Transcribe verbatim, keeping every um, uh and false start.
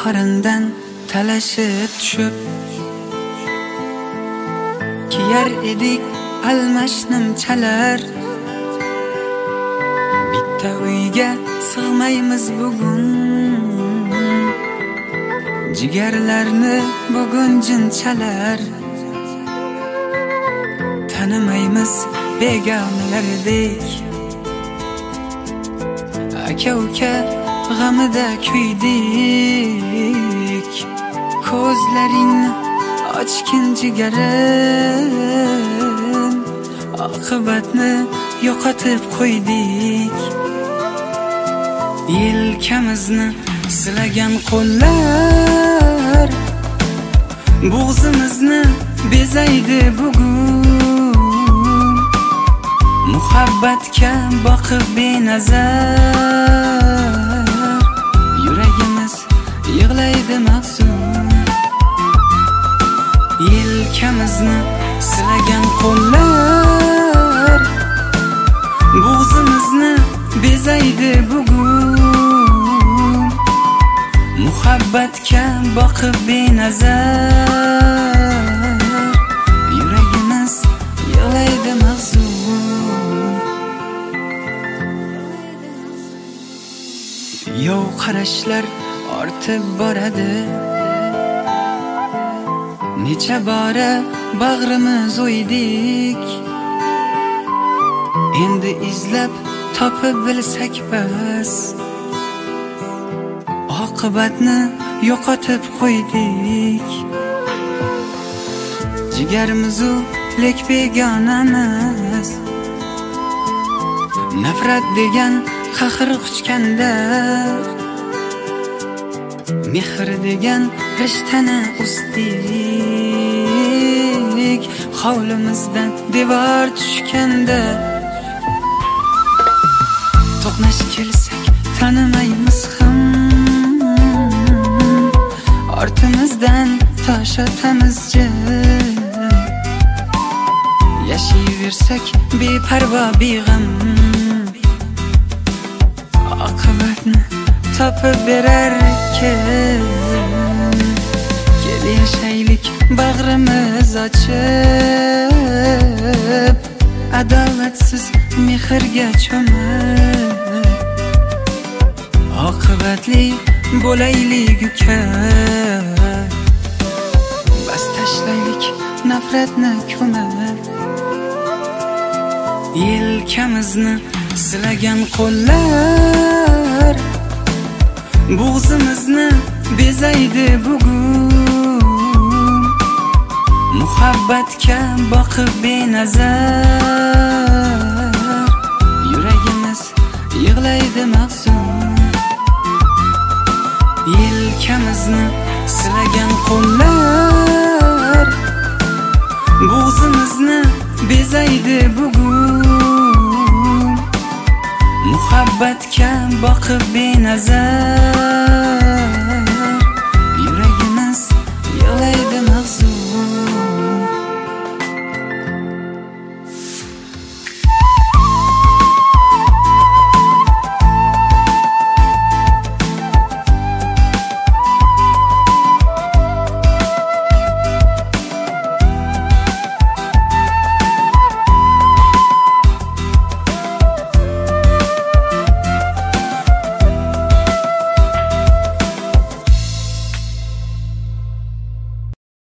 qorindan talashib tushib kiyar edik almash nimchalar. Bitta uyga sig'maymiz bugun, jigarlarni bugun jinchalar. Tanimaymiz begonalardek, aka uka g'amida kuydik. Ko'zlaringni ochgin jigarim, oqibatni yo'qotib qo'ydik. Yelkamizni silagan qo'llar bo'g'zimizni bezaydi bugun. Muhabbatga boqib benazar, yuragimiz yig'laydi mahzun. Yelkamizni silagan qo'llar bo'g'zimizni bezaydi bugun. Muhabbatga boqib benazar, yuragimiz yig'laydi mahzun. Yov qarashlar ortib boradi, necha bora bag'rimiz o'ydik. Endi izlab topib bilsak bas, oqibatni yo'qotib qo'ydik. Jigarimizu lek begonamiz, nafrat degan qahr quchganda, mehr degan rishtani ustik. Hovlimizdan devor tushganda, to'qnash kelsak tanimaymiz ham, ortimizdan tosh otamizcha. Yashayversak beparvo beg'am, oqibatni topib berar ekan. Kel yashaylik bag'rimiz ochib, adolatsiz mehrga cho'mib. Oqibatli bo'laylik uka, bas tashlaylik nafratni ko'mib. Yelkamizni silagan qo'llar bo'g'zimizni bezaydi bugun. Muhabbatga boqib benazar, yuragimiz yig'laydi mahzun. Yelkamizni silagan qo'llar bo'g'zimizni bezaydi bugun. Muhabbatga boqib benazar,